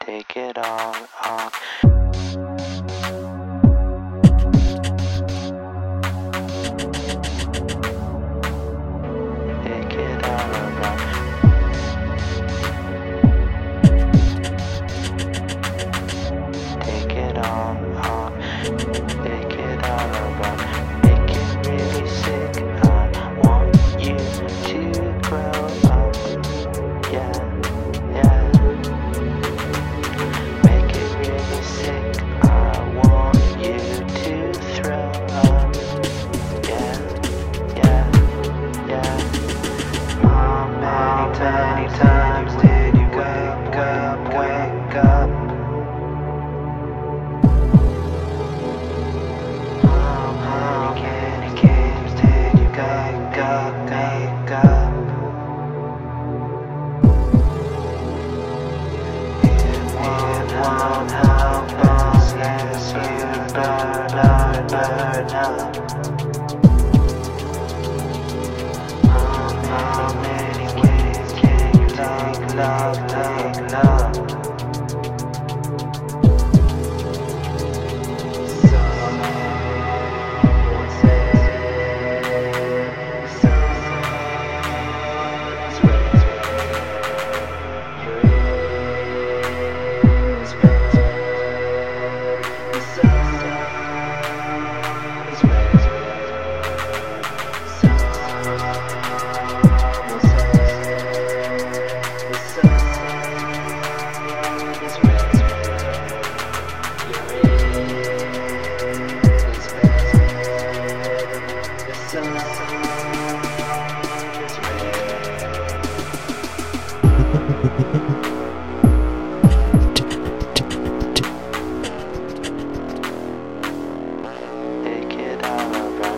take it all off. Take it all around. Take it all off. Take it all around. Make it really sick. I want you to grow up. Yeah, yeah. Make it really sick. I want you to throw up. Yeah, yeah, yeah. How many times did you wake up, wake up? How many games did you make up, make up? It won't help us, yes, you burn up, burn up. How many games can you take love, take love? Someone says the sun is red. You're in space. The sun is red. Someone says the sun is red. You're in space. The sun is take it all around.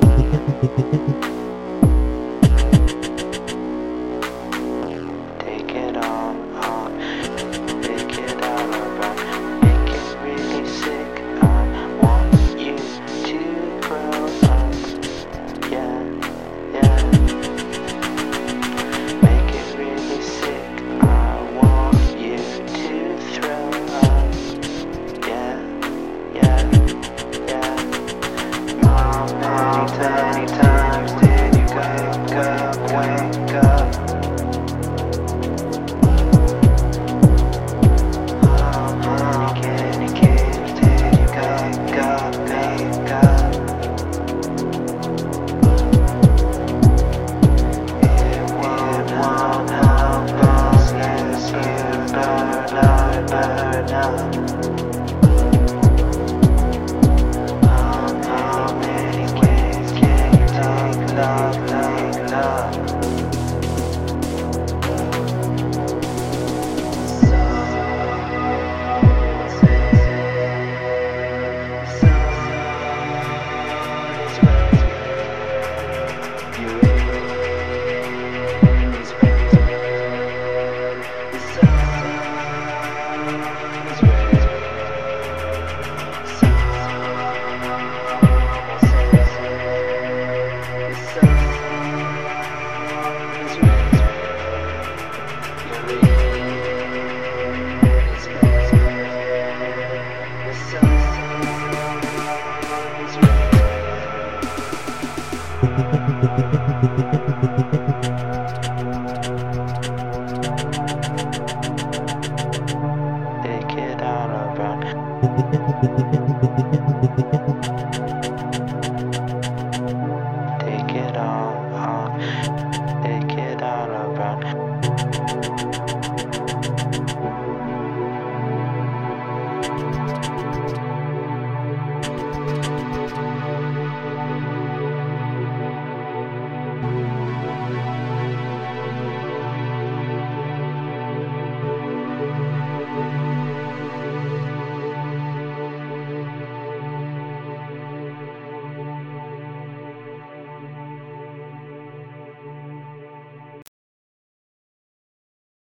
Take it all off. Take it all around. Make it really sick. I want you to grow up. Yeah, yeah. Make it really sick. I want you to throw up. Yeah, yeah, yeah. How many times did you wake up, wake up? How many games did you make up, make up? It won't help us, yes, you burn up, burn up. How many games can you take love, take love? Someone says the sun is red. You're in space. The sun is red. Someone says the sun is red. You're in space. The sun is red. Take it all around.